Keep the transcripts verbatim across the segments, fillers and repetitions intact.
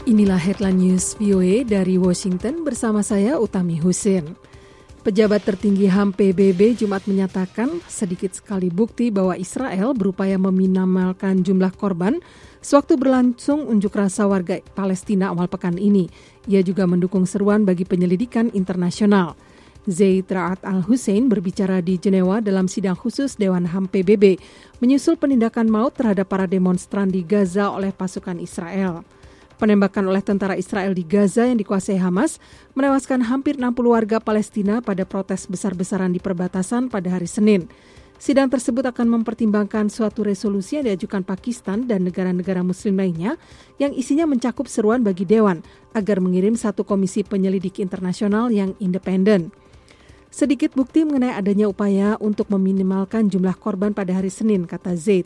Inilah Headline News V O A dari Washington bersama saya Utami Husin. Pejabat tertinggi H A M P B B Jumat menyatakan sedikit sekali bukti bahwa Israel berupaya meminimalkan jumlah korban sewaktu berlangsung unjuk rasa warga Palestina awal pekan ini. Ia juga mendukung seruan bagi penyelidikan internasional. Zaid Ra'ad Al-Hussein berbicara di Jenewa dalam sidang khusus Dewan H A M P B B menyusul penindakan maut terhadap para demonstran di Gaza oleh pasukan Israel. Penembakan oleh tentara Israel di Gaza yang dikuasai Hamas menewaskan hampir enam puluh warga Palestina pada protes besar-besaran di perbatasan pada hari Senin. Sidang tersebut akan mempertimbangkan suatu resolusi yang diajukan Pakistan dan negara-negara muslim lainnya yang isinya mencakup seruan bagi Dewan agar mengirim satu komisi penyelidik internasional yang independen. Sedikit bukti mengenai adanya upaya untuk meminimalkan jumlah korban pada hari Senin, kata Zaid.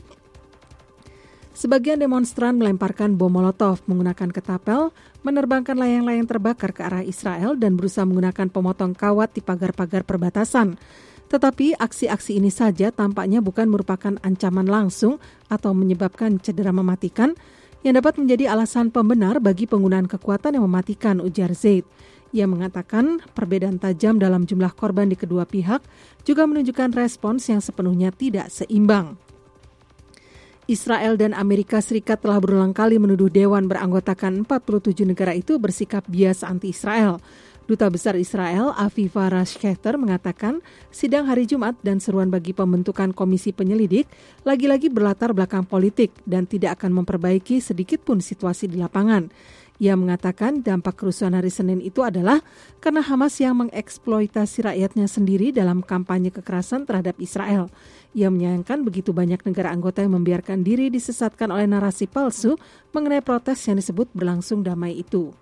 Sebagian demonstran melemparkan bom molotov menggunakan ketapel, menerbangkan layang-layang terbakar ke arah Israel dan berusaha menggunakan pemotong kawat di pagar-pagar perbatasan. Tetapi aksi-aksi ini saja tampaknya bukan merupakan ancaman langsung atau menyebabkan cedera mematikan yang dapat menjadi alasan pembenar bagi penggunaan kekuatan yang mematikan, ujar Zaid. Ia mengatakan perbedaan tajam dalam jumlah korban di kedua pihak juga menunjukkan respons yang sepenuhnya tidak seimbang. Israel dan Amerika Serikat telah berulang kali menuduh Dewan beranggotakan empat puluh tujuh negara itu bersikap bias anti-Israel. Duta Besar Israel Aviva Rashketer mengatakan sidang hari Jumat dan seruan bagi pembentukan komisi penyelidik lagi-lagi berlatar belakang politik dan tidak akan memperbaiki sedikit pun situasi di lapangan. Ia mengatakan dampak kerusuhan hari Senin itu adalah karena Hamas yang mengeksploitasi rakyatnya sendiri dalam kampanye kekerasan terhadap Israel. Ia menyayangkan begitu banyak negara anggota yang membiarkan diri disesatkan oleh narasi palsu mengenai protes yang disebut berlangsung damai itu.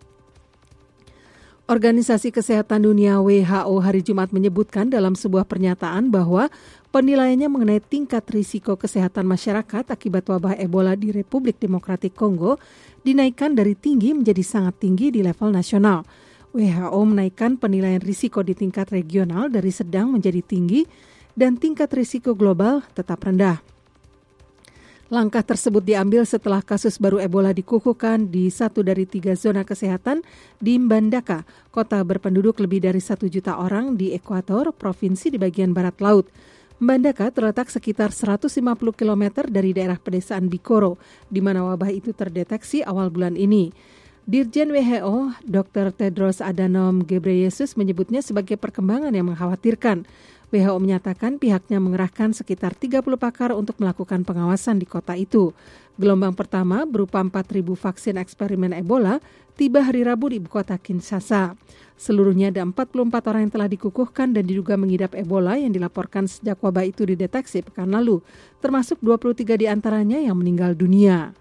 Organisasi Kesehatan Dunia W H O hari Jumat menyebutkan dalam sebuah pernyataan bahwa penilaiannya mengenai tingkat risiko kesehatan masyarakat akibat wabah Ebola di Republik Demokratik Kongo dinaikkan dari tinggi menjadi sangat tinggi di level nasional. W H O menaikkan penilaian risiko di tingkat regional dari sedang menjadi tinggi dan tingkat risiko global tetap rendah. Langkah tersebut diambil setelah kasus baru Ebola dikukuhkan di satu dari tiga zona kesehatan di Mbandaka, kota berpenduduk lebih dari satu juta orang di Ekuator, provinsi di bagian barat laut. Mbandaka terletak sekitar seratus lima puluh kilometer dari daerah pedesaan Bikoro, di mana wabah itu terdeteksi awal bulan ini. Dirjen W H O, Doktor Tedros Adhanom Ghebreyesus menyebutnya sebagai perkembangan yang mengkhawatirkan. W H O menyatakan pihaknya mengerahkan sekitar tiga puluh pakar untuk melakukan pengawasan di kota itu. Gelombang pertama berupa empat ribu vaksin eksperimen Ebola tiba hari Rabu di ibu kota Kinshasa. Seluruhnya ada empat puluh empat orang yang telah dikukuhkan dan diduga mengidap Ebola yang dilaporkan sejak wabah itu dideteksi pekan lalu, termasuk dua puluh tiga di antaranya yang meninggal dunia.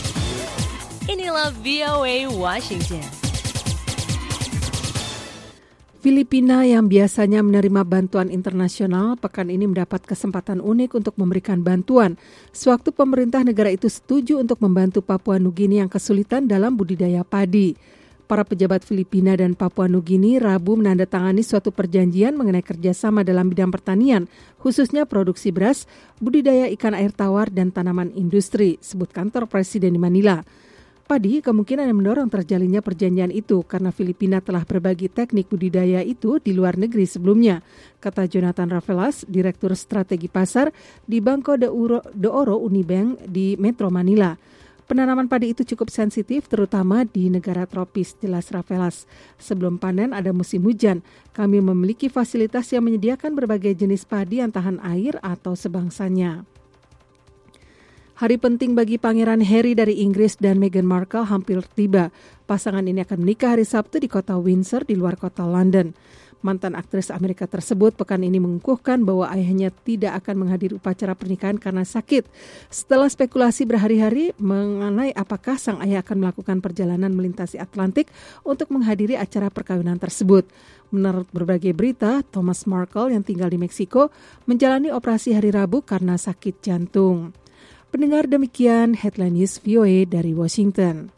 Inilah V O A Washington. Filipina yang biasanya menerima bantuan internasional pekan ini mendapat kesempatan unik untuk memberikan bantuan sewaktu pemerintah negara itu setuju untuk membantu Papua Nugini yang kesulitan dalam budidaya padi. Para pejabat Filipina dan Papua Nugini Rabu menandatangani suatu perjanjian mengenai kerjasama dalam bidang pertanian, khususnya produksi beras, budidaya ikan air tawar, dan tanaman industri, sebut kantor Presiden di Manila. Padi kemungkinan yang mendorong terjalinnya perjanjian itu karena Filipina telah berbagi teknik budidaya itu di luar negeri sebelumnya, kata Jonathan Ravelas, Direktur Strategi Pasar di Banco de Oro, de Oro Unibank di Metro Manila. Penanaman padi itu cukup sensitif terutama di negara tropis, jelas Ravelas. Sebelum panen ada musim hujan. Kami memiliki fasilitas yang menyediakan berbagai jenis padi yang tahan air atau sebangsanya. Hari penting bagi Pangeran Harry dari Inggris dan Meghan Markle hampir tiba. Pasangan ini akan menikah hari Sabtu di kota Windsor di luar kota London. Mantan aktris Amerika tersebut pekan ini mengukuhkan bahwa ayahnya tidak akan menghadiri upacara pernikahan karena sakit. Setelah spekulasi berhari-hari mengenai apakah sang ayah akan melakukan perjalanan melintasi Atlantik untuk menghadiri acara perkawinan tersebut. Menurut berbagai berita, Thomas Markle yang tinggal di Meksiko menjalani operasi hari Rabu karena sakit jantung. Pendengar, demikian Headline News V O A dari Washington.